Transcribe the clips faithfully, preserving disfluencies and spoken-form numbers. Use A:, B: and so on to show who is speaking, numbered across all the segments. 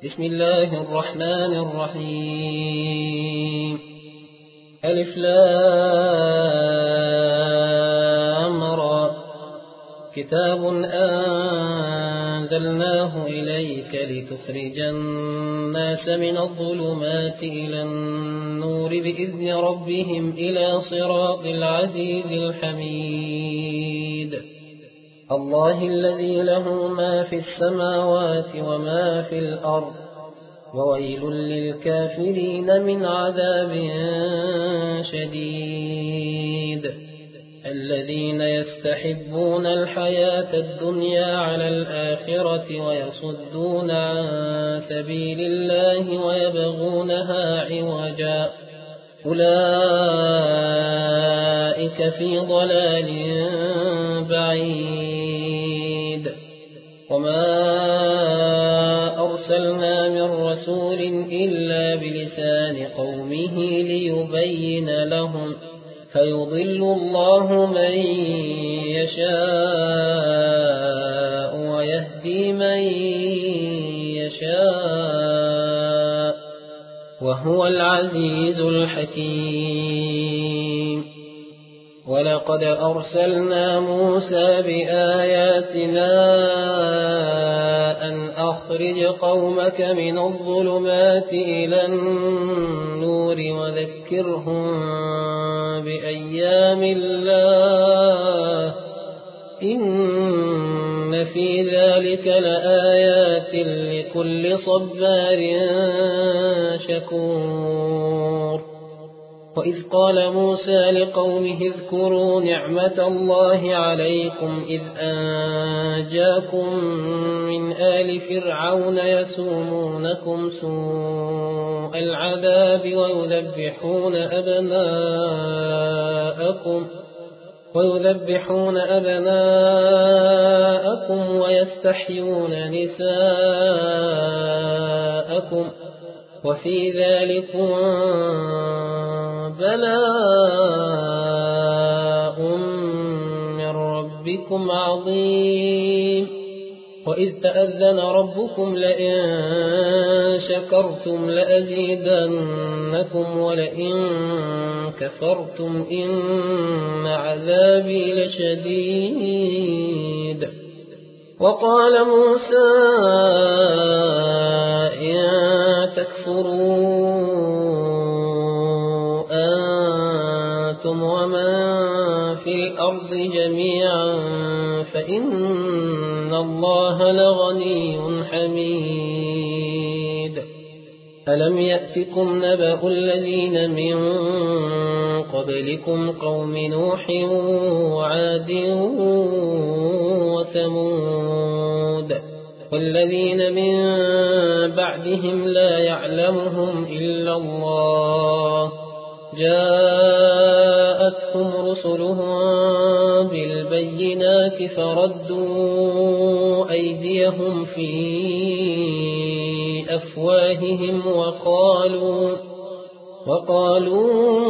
A: بسم الله الرحمن الرحيم. ألف لام را. كتاب أنزلناه إليك لتخرج الناس من الظلمات إلى النور بإذن ربهم إلى صراط العزيز الحميد. الله الذي له ما في السماوات وما في الأرض، وويل للكافرين من عذاب شديد. الذين يستحبون الحياة الدنيا على الآخرة ويصدون عن سبيل الله ويبغونها عوجا، أولئك في ضلال بعيد. وما أرسلنا من رسول إلا بلسان قومه ليبين لهم، فيضل الله من يشاء ويهدي من يشاء، وهو العزيز الحكيم. ولقد أرسلنا موسى بآياتنا أن أخرج قومك من الظلمات إلى النور وذكرهم بأيام الله، إن في ذلك لآيات لكل صبار شكور. وإذ قال موسى لقومه اذكروا نعمة الله عليكم إذ أنجاكم من آل فرعون يسومونكم سوء العذاب ويذبحون أبناءكم ويذبحون أبناءكم ويستحيون نساءكم، وفي ذلكم بلاء من ربكم عظيم. وإذ تأذن ربكم لئن شكرتم لأزيدنكم ولئن كفرتم إن عذابي لشديد. وقال موسى إن تكفروا أنتم ومن في الأرض جميعا فإن الله لغني حميد. ألم يأتكم نبأ الذين من قبلكم قوم نوح وعاد وثمود والذين من بعدهم لا يعلمهم إلا الله، جاءتهم رسلهم بالبينات فردوا أيديهم في أفواههم وقالوا وقالوا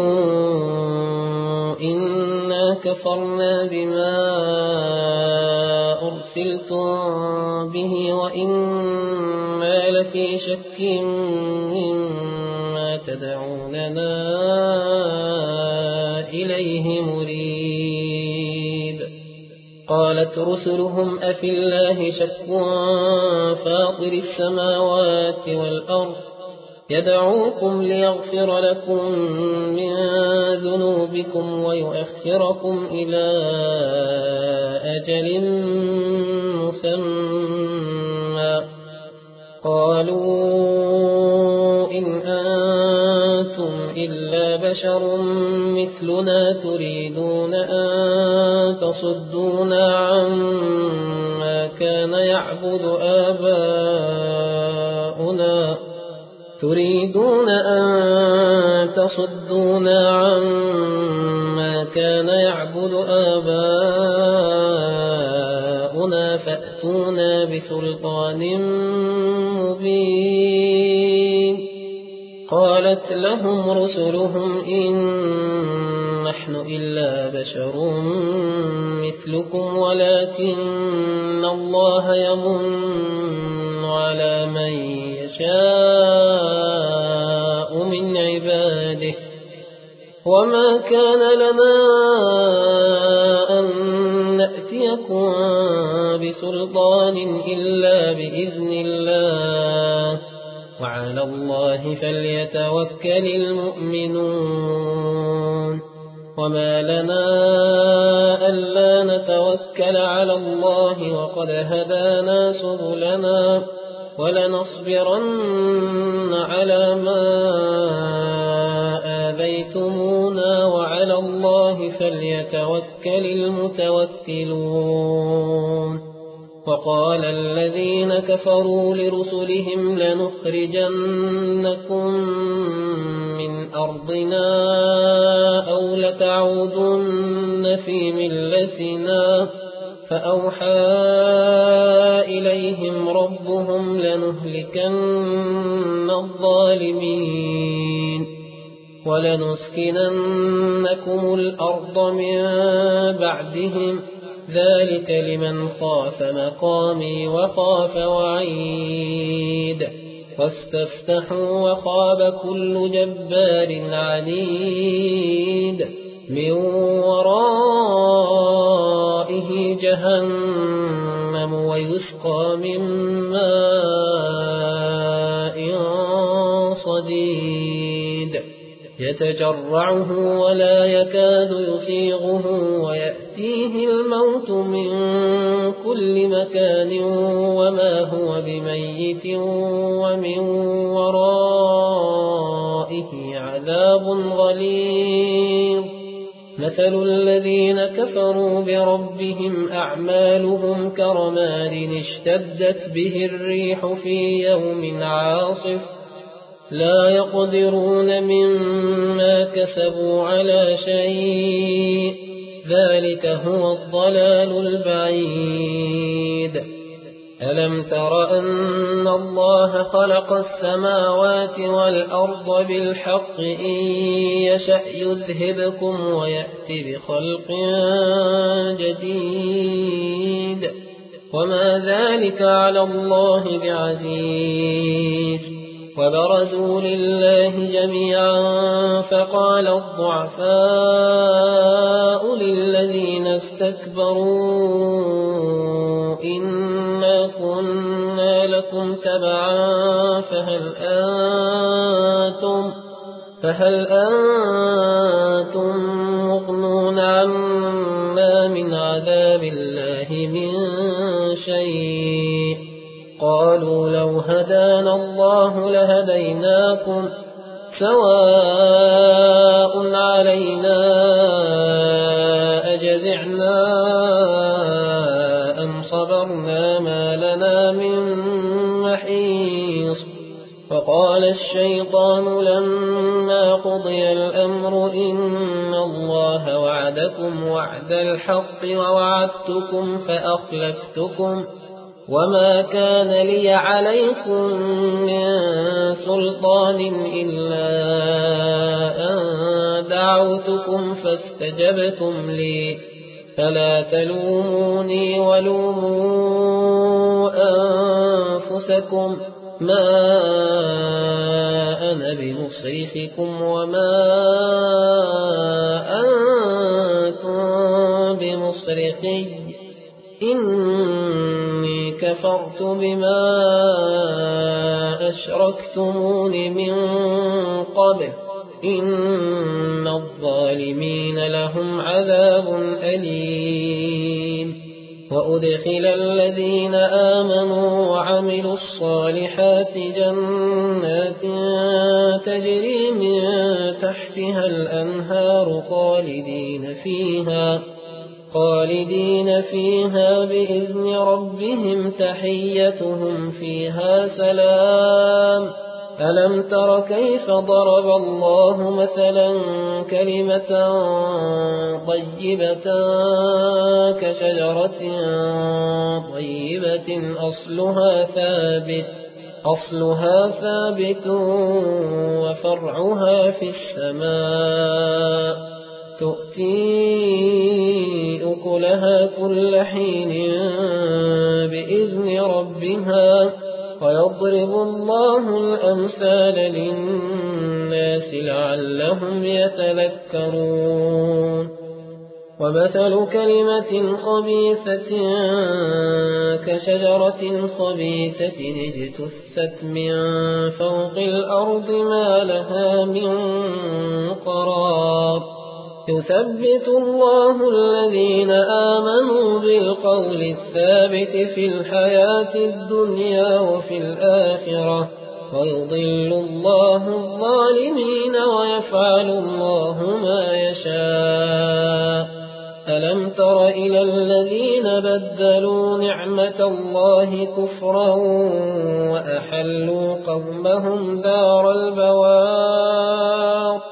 A: إنا كفرنا بما أرسلتم به وإنا لفي شك مما تدعوننا إليه مريب. قالت رسلهم أفي الله شك فاطر السماوات والأرض يدعوكم ليغفر لكم من ذنوبكم ويؤخركم إلى أجل مسمى. قالوا إن أنتم إلا بشر مثلنا تريدون أن تصدونا عما كان يعبد آباؤنا تريدون أن تصدونا عما كان يعبد آباؤنا فأتونا بسلطان مبين. قالت لهم رسلهم إن نحن إلا بشر مثلكم ولكن الله يمن على من يشاء من عباده وما كان لنا أن نأتيكم بسلطان إلا بإذن الله وعلى الله فليتوكل المؤمنون وما لنا ألا نتوكل على الله وقد هدانا سبلنا ولنصبرن على ما آذيتمونا وعلى الله فليتوكل المتوكلون وقال الذين كفروا لرسلهم لنخرجنكم من أرضنا أو لتعودن في ملتنا فأوحى إليهم ربهم لنهلكن الظالمين ولنسكننكم الأرض من بعدهم ذلك لمن خاف مقامي وخاف وعيد واستفتحوا وخاب كل جبار عنيد من ورائه جهنم ويسقى من ماء صديد يتجرعه ولا يكاد يسيغه ويأتيه الموت من كل مكان وما هو بميت ومن ورائه عذاب غليظ مثل الذين كفروا بربهم أعمالهم كرماد اشتدت به الريح في يوم عاصف لا يقدرون مما كسبوا على شيء ذلك هو الضلال البعيد ألم تر أن الله خلق السماوات والأرض بالحق إن يشأ يذهبكم ويأتي بخلق جديد وما ذلك على الله بعزيز وبرزوا لله جميعا فقال الضعفاء للذين استكبروا إنا كنا لكم تبعا فهل أنتم, فهل أنتم مغنون عنا من عذاب الله من شيء قالوا لو هدانا الله لهديناكم سواء علينا أجزعنا أم صبرنا ما لنا من محيص فقال الشيطان لما قضي الأمر إن الله وعدكم وعد الحق ووعدتكم فأخلفتكم وما كان لي عليكم من سلطان إلا أن دعوتكم فاستجبتم لي فلا تلوموني ولوموا أنفسكم ما أنا بمصرخكم وما أنتم بمصرخي إني كفرت بما أشركتمون من قبل إن الظالمين لهم عذاب أليم وأدخل الذين آمنوا وعملوا الصالحات جنات تجري من تحتها الأنهار خالدين فيها خالدين فيها بإذن ربهم تحيتهم فيها سلام ألم تر كيف ضرب الله مثلا كلمة طيبة كشجرة طيبة أصلها ثابت أصلها ثابت وفرعها في السماء تؤتي أكلها كل حين بإذن ربها ويضرب الله الأمثال للناس لعلهم يتذكرون ومثل كلمة خبيثة كشجرة خبيثة اجتثت من فوق الأرض ما لها من قرار يثبت الله الذين آمنوا بالقول الثابت في الحياة الدنيا وفي الآخرة ويضل الله الظالمين ويفعل الله ما يشاء ألم تر إلى الذين بدلوا نعمة الله كفرا وأحلوا قومهم دار البوار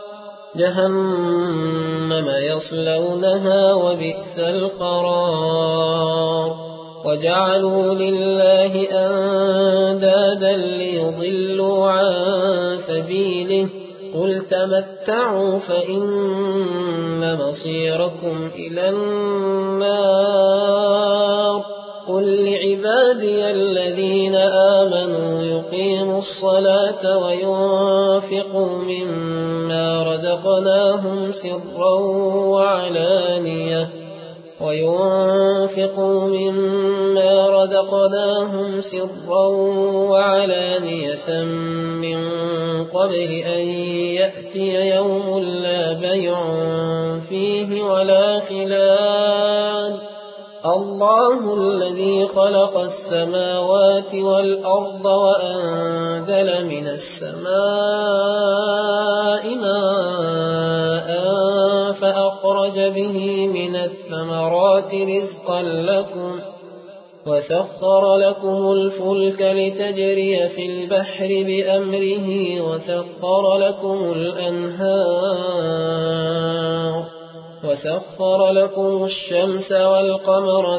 A: جهنم يصلونها وبئس القرار وجعلوا لله أندادا ليضلوا عن سبيله قل تمتعوا فإن مصيركم إلى النار قل لعبادي الذين آمنوا يقيموا الصلاة وينفقوا مما رزقناهم سرا وعلانية وينفقوا مما رزقناهم سرا وعلانية من قبل أن يأتي يوم لا بيع فيه ولا خلال الله الذي خلق السماوات والأرض وأنزل من السماء ماء فأخرج به من الثمرات رزقا لكم وسخر لكم الفلك لتجري في البحر بأمره وسخر لكم الأنهار وسخر لكم الشمس والقمر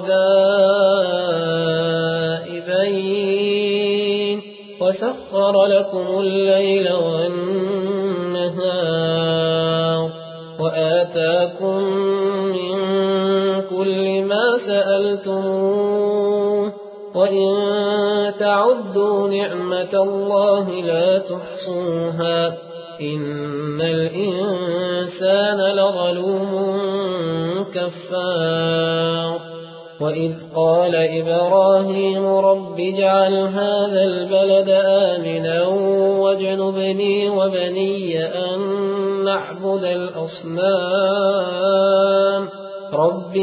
A: دائبين وسخر لكم الليل والنهار وآتاكم من كل ما سألتموه وإن تعدوا نعمة الله لا تحصوها إن الإنسان لظلوم كفار وإذ قال إبراهيم رب اجعل هذا البلد آمنا واجنبني وبني أن نعبد الأصنام رب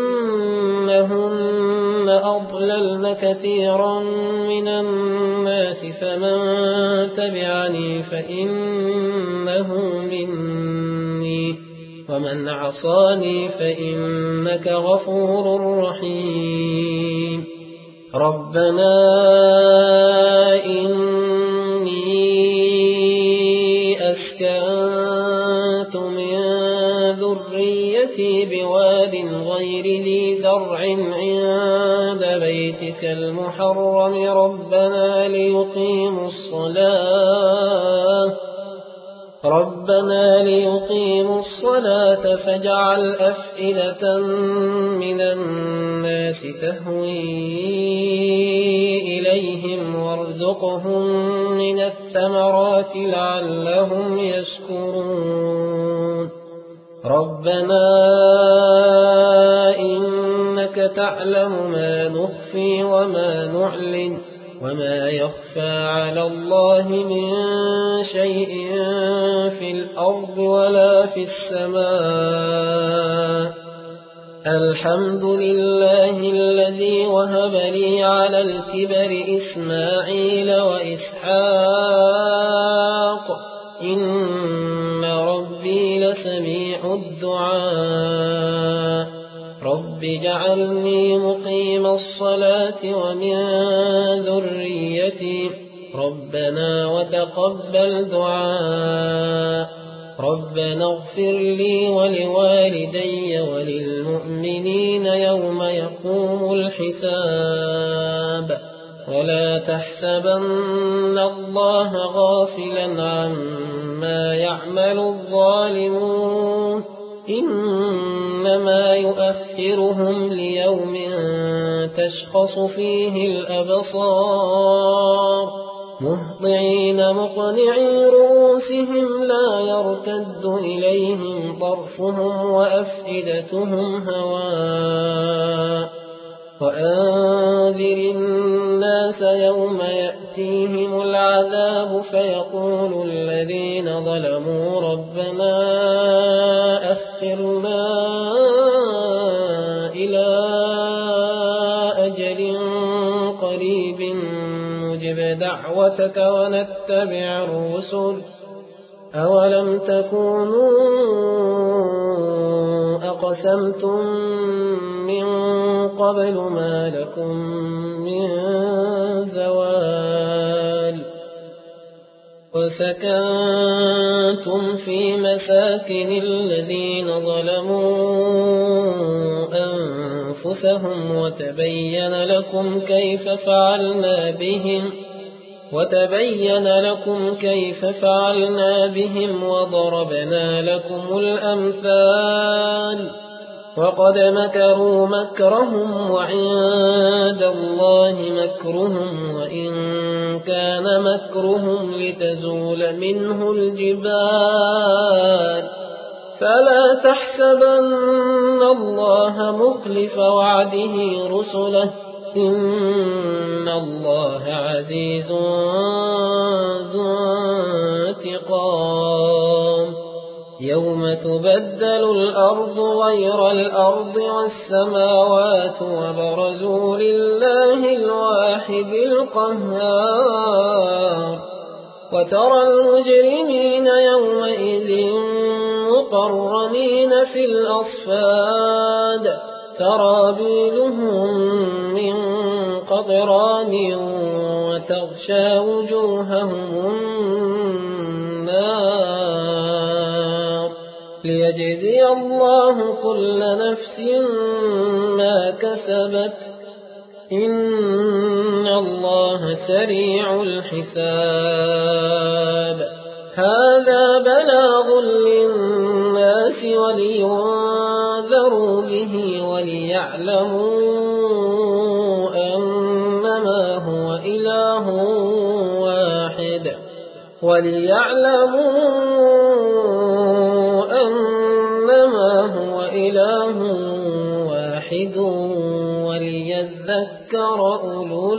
A: إنهن أضللن كثيرا من الناس فمن تبعني فإنه مني ومن عصاني فإنك غفور رحيم ربنا إني أسكنت من ذريتي بواد غير ذي زرع عند بيتك المحرم ربنا ليقيموا الصلاة ربنا ليقيموا الصلاة فاجعل أفئدة من الناس تهوي إليهم وارزقهم من الثمرات لعلهم يشكرون ربنا إنك تعلم ما نخفي وما نعلن وما يخفى على الله من شيء في الأرض ولا في السماء الحمد لله الذي وهب لي على الكبر إسماعيل وإسحاق إن ربي لسميع الدعاء رب اجعلني مقيم الصلاة ومن ذريتي ربنا وتقبل دعاء ربنا اغفر لي ولوالدي وللمؤمنين يوم يقوم الحساب ولا تحسبن الله غافلا عما يعمل الظالمون إنما يؤخرهم ليوم تشخص فيه الأبصار مهطعين مقنعي رؤوسهم لا يرتد إليهم طرفهم وأفئدتهم هواء وأنذر الناس يوم يأتيهم العذاب فيقول الذين ظلموا ربنا أخرنا إلى أجل قريب نجب دعوتك ونتبع الرسل أولم تكونوا أقسمتم من قبل ما لكم من زوال وسكنتم في مساكن الذين ظلموا أنفسهم وتبين لكم كيف فعلنا بهم وتبين لكم كيف فعلنا بهم وضربنا لكم الأمثال وقد مكروا مكرهم وعند الله مكرهم وإن كان مكرهم لتزول منه الجبال فلا تحسبن الله مخلف وعده رسله إن الله عزيز ذو انتقام يوم تبدل الأرض غير الأرض والسماوات وبرزوا لله الواحد القهار وترى المجرمين يومئذ مقرنين في الأصفاد سرابيلهم من قطران وتغشى وجوههم النار ليجزي الله كل نفس ما كسبت إن الله سريع الحساب هذا بلاغ للناس ولينذروا به وليعلموا أنما هو إله واحد وليعلموا أنما هو إله واحد وليذكر أولو